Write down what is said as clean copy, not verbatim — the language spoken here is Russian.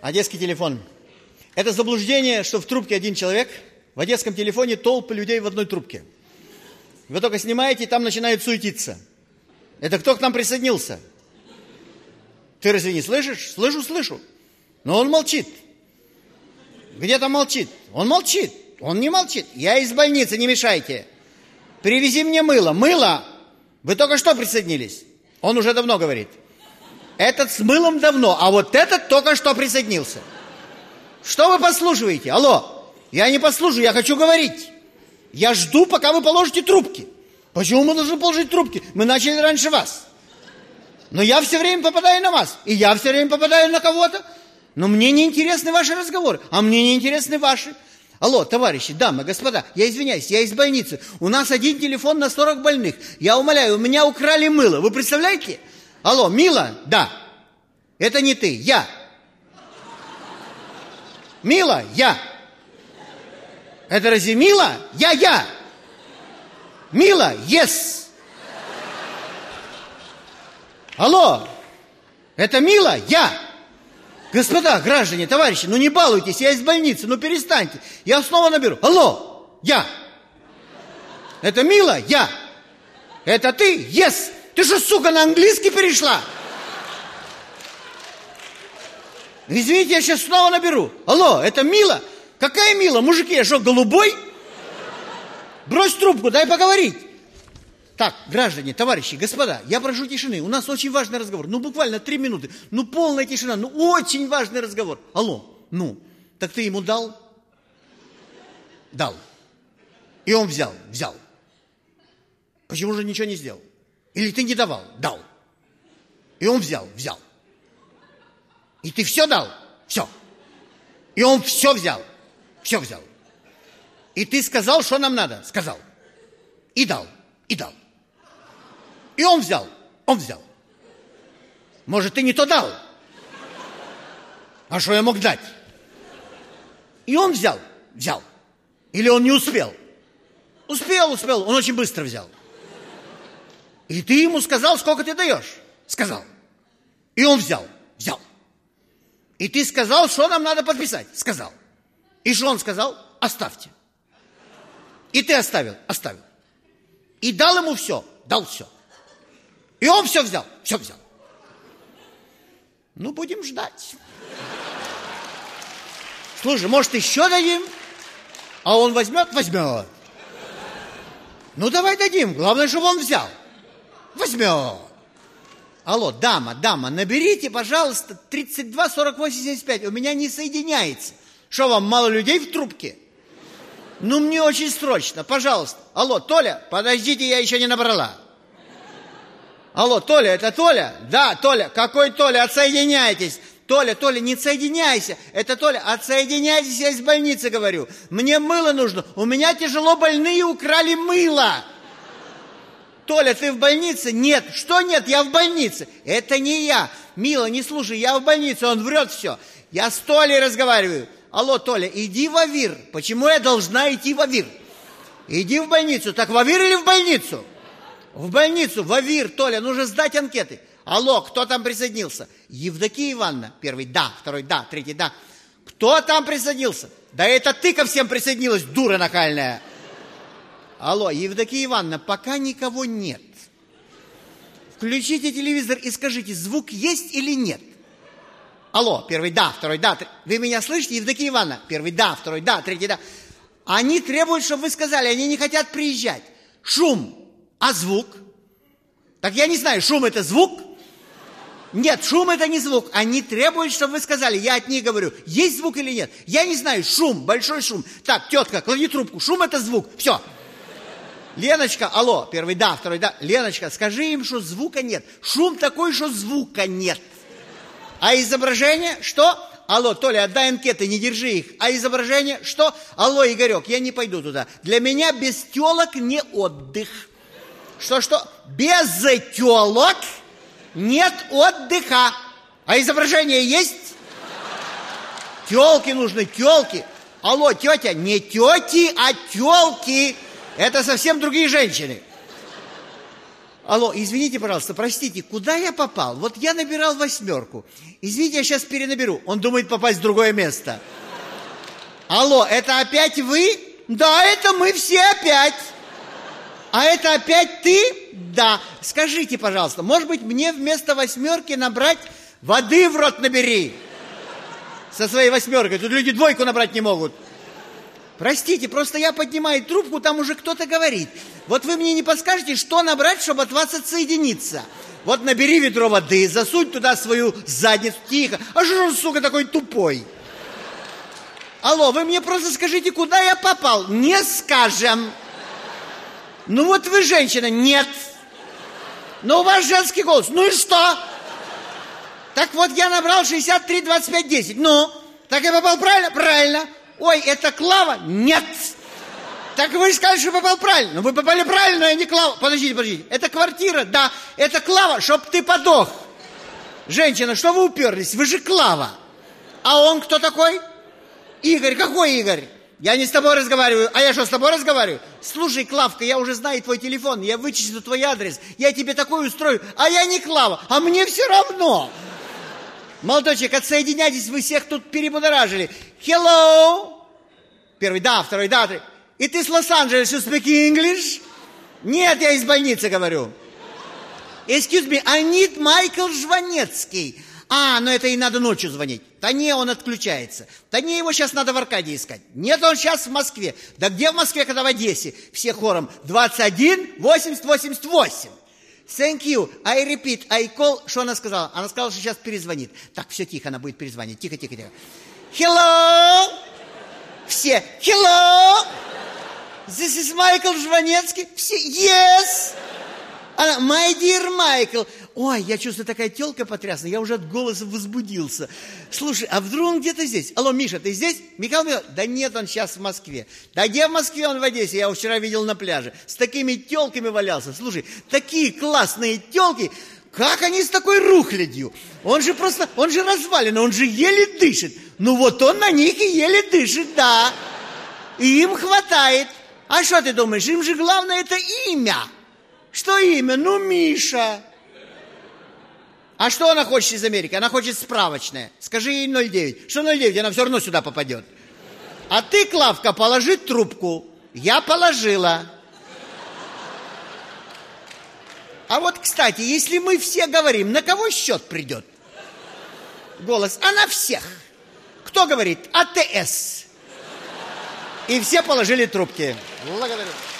Одесский телефон. Это заблуждение, что в трубке один человек, в одесском телефоне толпы людей в одной трубке. Вы только снимаете, и там начинают суетиться. Это кто к нам присоединился? Ты разве не слышишь? Слышу. Но он молчит. Где-то молчит. Он молчит. Он не молчит. Я из больницы, не мешайте. Привези мне мыло. Мыло? Вы только что присоединились? Он уже давно говорит. Этот с мылом давно, а вот этот только что присоединился. Что вы подслушиваете? Алло, я не подслушиваю, я хочу говорить. Я жду, пока вы положите трубки. Почему мы должны положить трубки? Мы начали раньше вас. Но я все время попадаю на вас. И я все время попадаю на кого-то. Но мне не интересны ваши разговоры, а мне не интересны ваши. Алло, товарищи, дамы, господа, я извиняюсь, я из больницы. У нас один телефон на 40 больных. Я умоляю, у меня украли мыло. Вы представляете? Алло, Мила? Да. Это не ты, я. Мила? Я. Это разве Мила? Я. Мила? Yes. Алло, это Мила? Я. Господа, граждане, товарищи, ну не балуйтесь, я из больницы, ну перестаньте. Я снова наберу. Алло, я. Это Мила? Я. Это ты? Yes. Ты что, сука, на английский перешла? Извините, я сейчас снова наберу. Алло, это Мила? Какая Мила? Мужики, я что, голубой? Брось трубку, дай поговорить. Так, граждане, товарищи, господа, я прошу тишины. У нас очень важный разговор. Ну, буквально 3 минуты. Ну, полная тишина. Ну, очень важный разговор. Алло, ну, так ты ему дал? Дал. И он взял. Почему же ничего не сделал? Или ты не давал? Дал. И он взял. И ты все дал? Все. И он все взял. И ты сказал, что нам надо? Сказал. И дал. И он взял. Может, ты не то дал? А что я мог дать? И он взял. Или он не успел? Успел. Он очень быстро взял. И ты ему сказал, сколько ты даешь? Сказал. И он взял. И ты сказал, что нам надо подписать? Сказал. И что он сказал? Оставьте. И ты оставил. И дал ему все. Дал все. И он все взял. Ну, будем ждать. Слушай, может, еще дадим? А он возьмет? Ну, давай дадим. Главное, чтобы он взял. Возьмет. Алло, дама, наберите, пожалуйста, 32 48 75. У меня не соединяется. Что, вам мало людей в трубке? Ну, мне очень срочно, пожалуйста. Алло, Толя, подождите, я еще не набрала. Алло, Толя, это Толя? Да, Толя. Какой Толя? Отсоединяйтесь. Толя, не соединяйся. Это Толя, отсоединяйтесь, я из больницы говорю. Мне мыло нужно. У меня тяжело больные украли мыло. Толя, ты в больнице? Нет. Что нет? Я в больнице. Это не я. Мила, не слушай, я в больнице. Он врет все. Я с Толей разговариваю. Алло, Толя, иди в АВИР. Почему я должна идти в АВИР? Иди в больницу. Так в АВИР или в больницу? В больницу, в АВИР, Толя, нужно сдать анкеты. Алло, кто там присоединился? Евдокия Ивановна. Первый да, второй да, третий да. Кто там присоединился? Да это ты ко всем присоединилась, дура нахальная. Алло, Евдокия Ивановна, пока никого нет. Включите телевизор и скажите, звук есть или нет? Алло, первый да, второй да. Вы меня слышите, Евдокия Ивановна? Первый да, второй да, третий да. Они требуют, чтобы вы сказали, они не хотят приезжать. Шум. А звук? Так я не знаю, шум это звук? Нет, шум это не звук. Они требуют, чтобы вы сказали, я от них говорю, есть звук или нет. Я не знаю, шум, большой шум. Так, тетка, клади трубку, шум это звук. Все. Леночка, алло, первый да, второй да. Леночка, скажи им, что звука нет. Шум такой, что звука нет. А изображение, что? Алло, Толя, отдай анкеты, не держи их. А изображение, что? Алло, Игорек, я не пойду туда. Для меня без телок не отдых. Что? Без телок нет отдыха. А изображение есть? Телки нужны, телки. Алло, тетя, не тети, а телки. Это совсем другие женщины. Алло, извините, пожалуйста, простите, куда я попал? Вот я набирал 8. Извините, я сейчас перенаберу. Он думает попасть в другое место. Алло, это опять вы? Да, это мы все опять. А это опять ты? Да. Скажите, пожалуйста, может быть, мне вместо 8 набрать воды в рот набери? Со своей 8. Тут люди 2 набрать не могут. Простите, просто я поднимаю трубку, там уже кто-то говорит. Вот вы мне не подскажете, что набрать, чтобы от вас отсоединиться? Вот набери ведро воды, засунь туда свою задницу. Тихо. А что же он, сука, такой тупой? Алло, вы мне просто скажите, куда я попал? Не скажем. Ну вот вы женщина. Нет. Но у вас женский голос. Ну и что? Так вот я набрал 63 25 10. Ну, так я попал правильно? Правильно. Ой, это Клава? Нет. Так вы же сказали, что попал правильно. Ну вы попали правильно, а не Клава. Подождите. Это квартира? Да. Это Клава, чтоб ты подох. Женщина, что вы уперлись? Вы же Клава. А он кто такой? Игорь. Какой Игорь? Я не с тобой разговариваю. А я что, с тобой разговариваю? Слушай, Клавка, я уже знаю твой телефон. Я вычислю твой адрес. Я тебе такой устрою. А я не Клава. А мне все равно. Молодой человек, отсоединяйтесь, вы всех тут перебудоражили. Hello. Первый, да, второй, да. Третий. И ты с Лос-Анджелеса, you speak English? Нет, я из больницы говорю. Excuse me, I need Майкл Жванецкий. А, ну это и надо ночью звонить. Да не, он отключается. Да не, его сейчас надо в Аркадии искать. Нет, он сейчас в Москве. Да где в Москве, когда в Одессе? Все хором 21 80 88. Thank you. I repeat, I call. Что она сказала? Она сказала, что сейчас перезвонит. Так, все тихо, она будет перезвонить. Тихо. Hello. Все. Hello. This is Майкл Жванецкий. Все. Yes. Она, my dear Майкл. Ой, я чувствую, такая тёлка потрясная. Я уже от голоса возбудился. Слушай, а вдруг он где-то здесь? Алло, Миша, ты здесь? Михаил Михайлович? Да нет, он сейчас в Москве. Да где в Москве? Он в Одессе. Я его вчера видел на пляже. С такими тёлками валялся. Слушай, такие классные тёлки. Как они с такой рухлядью? Он же развалин, он же еле дышит. Ну вот он на них и еле дышит, да. И им хватает. А что ты думаешь? Им же главное это имя. Что имя? Ну, Миша. А что она хочет из Америки? Она хочет справочное. Скажи ей 0,9. Что 0,9? Она все равно сюда попадет. А ты, Клавка, положи трубку. Я положила. А вот, кстати, если мы все говорим, на кого счет придет? Голос. А на всех. Кто говорит? АТС. И все положили трубки. Благодарю.